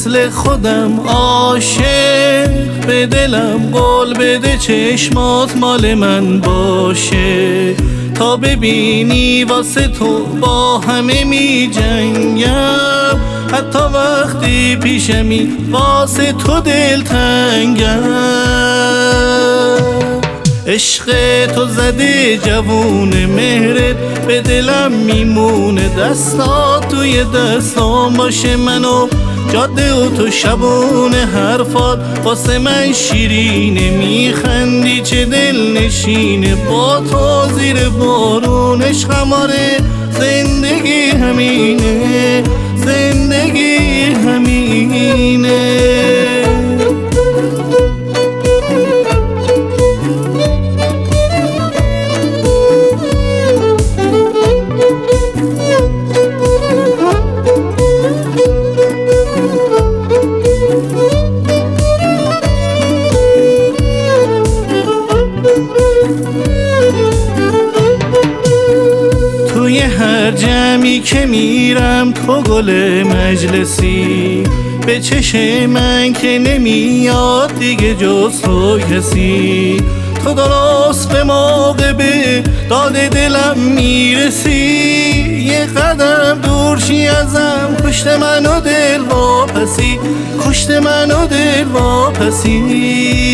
مثل خودم عاشق به دلم قول بده چشمات مال من باشه تا ببینی واسه تو با همه می جنگم حتی وقتی پیشمی واسه تو دلتنگم عشق تو زده جوون مهرت به دلم میمونه دستات توی دستام باشه منو جاده و تو شبونه حرفات واسه من شیرینه میخندی چه دل نشینه با تو زیر بارون عشقم آره زندگی همینه زندگی همینه توی هر جمعی که میرم تو گل مجلسی به چشم من که نمیاد دیگه جز تو کسی تو درست به موقع به داد دلم میرسی یه قدم دور شی ازم کشت منو دل واپسی کشت منو دل واپسی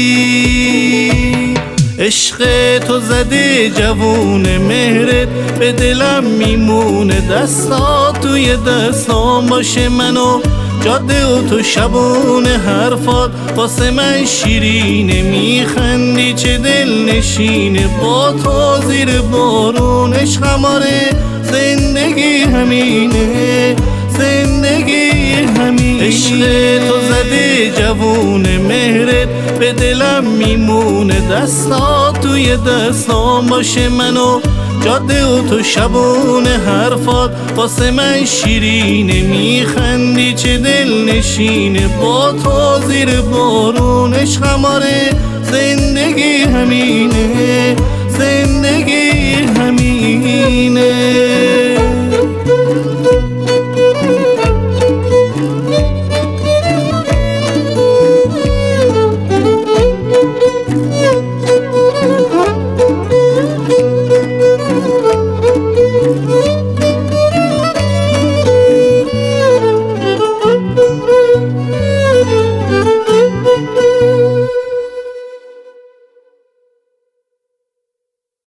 عشق تو زده جوون مهرت به دلم میمونه دستات توی دستام باشه منو جاده و تو شبونه حرفات واسه من شیرینه میخندی چه دل نشینه با تو زیر بارون عشقم آره زندگی همینه زندگی همینه عشق تو زده جوون مهرت به دلم میمونه دستات توی دستام باشه منو جاده و تو شبونه حرفات واسه من شیرینه میخندی چه دل نشینه با تو زیر بارون عشقم آره زندگی همینه زندگی همینه